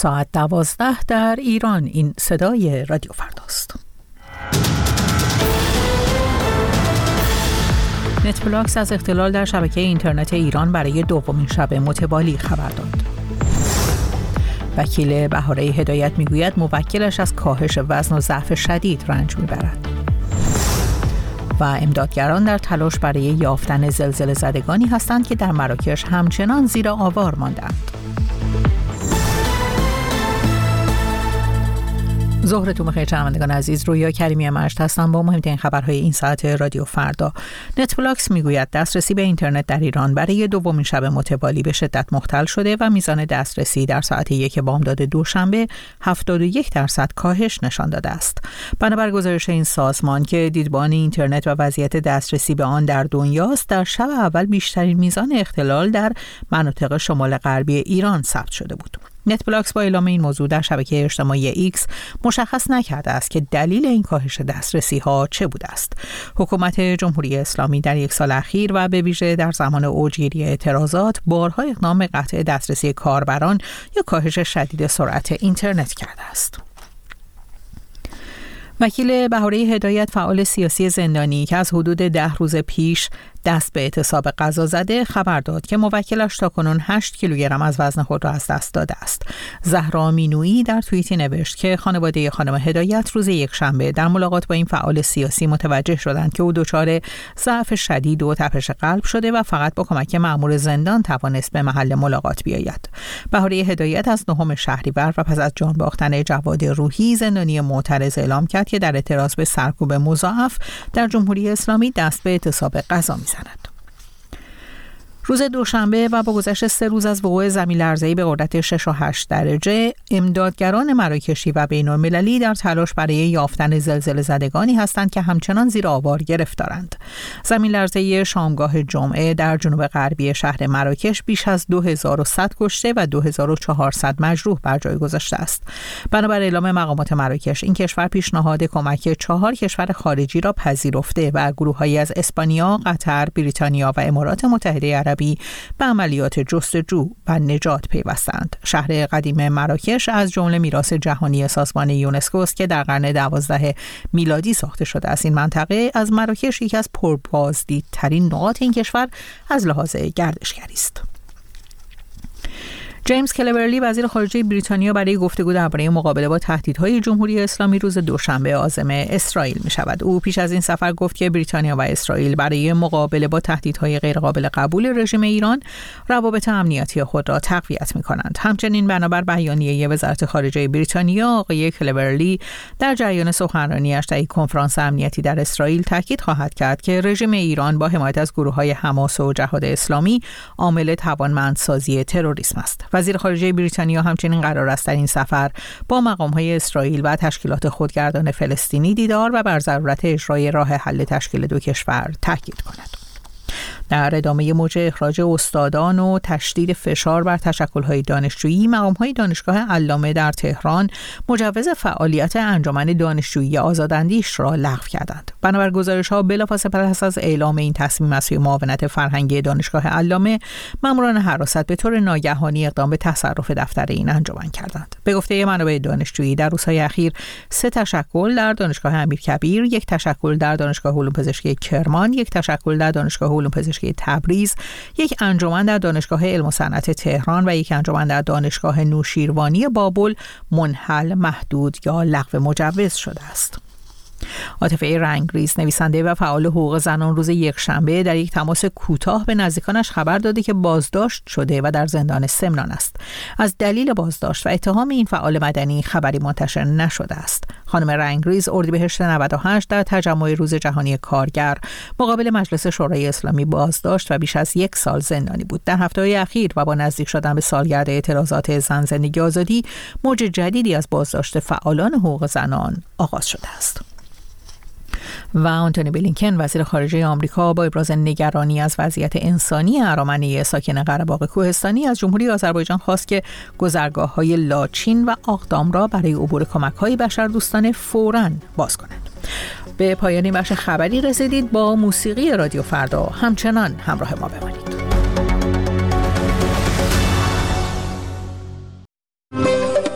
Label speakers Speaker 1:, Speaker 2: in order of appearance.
Speaker 1: ساعت 12 در ایران. این صدای رادیو فرداست. نتفلیکس از اختلال در شبکه اینترنت ایران برای دومین شب متوالی خبر داد. وکیل بهاره هدایت میگوید موکلش از کاهش وزن و ضعف شدید رنج میبرد. و امدادگران در تلاش برای یافتن زلزله زدگانی هستند که در مراکش همچنان زیر آوار ماندند. ظهرتون بخیر شنوندگان عزیز، رویا کریمی مجد هستم با مهمترین خبرهای این ساعت رادیو فردا. نتفلیکس میگوید دسترسی به اینترنت در ایران برای دومین شب متوالی به شدت مختل شده و میزان دسترسی در ساعت 1 بامداد دوشنبه 71% کاهش نشان داده است. بنابر گزارش این سازمان که دیدبان اینترنت و وضعیت دسترسی به آن در دنیاست، در شب اول بیشترین میزان اختلال در مناطق شمال غربی ایران ثبت شده بود. نتفلیکس با اعلام این موضوع در شبکه اجتماعی ایکس مشخص نکرده است که دلیل این کاهش دسترسی ها چه بوده است. حکومت جمهوری اسلامی در یک سال اخیر و به ویژه در زمان اوجگیری اعتراضات بارها اقدام به قطع دسترسی کاربران یا کاهش شدید سرعت اینترنت کرده است. وکیل بهاره هدایت، فعال سیاسی زندانی که از حدود 10 روز پیش دست به اعتصاب غذا زده، خبر داد که موکلش تاکنون 8 کیلوگرم از وزن خود را از دست داده است. زهرا مینویی در توییتی نوشت که خانواده خانم هدایت روز یکشنبه در ملاقات با این فعال سیاسی متوجه شدند که او دچار ضعف شدید و تپش قلب شده و فقط با کمک مأمور زندان توانست به محل ملاقات بیاید. بهاره هدایت از 9 شهریور و پس از جان باختن جواد روحی، زندانی معترض، اعلام کرد که در اعتراض به سرکوب مضاعف در جمهوری اسلامی دست به اعتصاب غذا می‌زند. روز دوشنبه و با گذشت 3 روز از وقوع زمین‌لرزه‌ای به قدرت 6 و 8 درجه، امدادگران مراکشی و بین‌المللی در تلاش برای یافتن زلزله زدگانی هستند که همچنان زیر آوار گرفتارند. زمین‌لرزه‌ای شامگاه جمعه در جنوب غربی شهر مراکش بیش از 2100 کشته و 2400 مجروح بر جای گذاشته است. بنابر اعلام مقامات مراکش، این کشور پیشنهاد کمک 4 کشور خارجی را پذیرفته و گروه‌هایی از اسپانیا، قطر، بریتانیا و امارات متحده عربی به عملیات جستجو و نجات پیوستند. شهر قدیم مراکش از جمله میراث جهانی سازمان یونسکو است که در قرن 12 میلادی ساخته شده است. این منطقه از مراکش یکی از پربازدیدترین نقاط این کشور از لحاظ گردشگری است. جیمز کلیورلی، وزیر خارجه بریتانیا، برای گفتگو درباره مقابله با تهدیدهای جمهوری اسلامی روز دوشنبه عازم اسرائیل می‌شود. او پیش از این سفر گفت که بریتانیا و اسرائیل برای مقابله با تهدیدهای غیرقابل قبول رژیم ایران روابط امنیتی خود را تقویت می‌کنند. همچنین بنابر بیانیه وزارت خارجه بریتانیا، آقای کلیورلی در جریان سخنرانی‌اش در یک کنفرانس امنیتی در اسرائیل تاکید خواهد کرد که رژیم ایران با حمایت از گروه‌های حماس و جهاد اسلامی عامل توانمندسازی تروریسم است. وزیر خارجه بریتانیا همچنین قرار است در این سفر با مقام‌های اسرائیل و تشکیلات خودگردان فلسطینی دیدار و بر ضرورت اجرای راه حل تشکیل 2 کشور تاکید کند. در ادامه موج اخراج استادان و تشدید فشار بر تشکل‌های دانشجویی، مقام‌های دانشگاه علامه در تهران مجوز فعالیت انجمن دانشجویی آزاداندیش را لغو کردند. بنابر گزارش‌ها، بلافاصله پس از اعلام این تصمیم از سوی معاونت فرهنگی دانشگاه علامه، ماموران حراست به طور ناگهانی اقدام به تصرف دفتر این انجمن کردند. به گفته منابع دانشجویی، در روزهای اخیر 3 تشکل در دانشگاه امیرکبیر، 1 تشکل در دانشگاه علوم پزشکی کرمان، 1 تشکل در دانشگاه علوم پزشکی تبریز، 1 انجمن در دانشگاه علم و صنعت تهران و 1 انجمن در دانشگاه نوشیروانی بابل منحل، محدود یا لغو مجوز شده است. عاطفه رنگریز، نویسنده و فعال حقوق زنان، روز یکشنبه در یک تماس کوتاه به نزدیکانش خبر داده که بازداشت شده و در زندان سمنان است. از دلیل بازداشت و اتهام این فعال مدنی خبری منتشر نشده است. خانم رنگریز اردیبهشت 98 در تجمع روز جهانی کارگر مقابل مجلس شورای اسلامی بازداشت و بیش از 1 سال زندانی بود. در هفته‌های اخیر و با نزدیک شدن به سالگرد اعتراضات زن زندگی آزادی، موج جدیدی از بازداشت فعالان حقوق زنان آغاز شده است. و آنتونی بلینکن، وزیر خارجه آمریکا، با ابراز نگرانی از وضعیت انسانی ارامنه ساکن قره‌باغ کوهستانی از جمهوری آذربایجان خواست که گذرگاه‌های لاچین و آقدام را برای عبور کمک‌های بشردوستانه فوراً باز کنند. به پایان بخش خبری رسیدید. با موسیقی رادیو فردا همچنان همراه ما بمانید.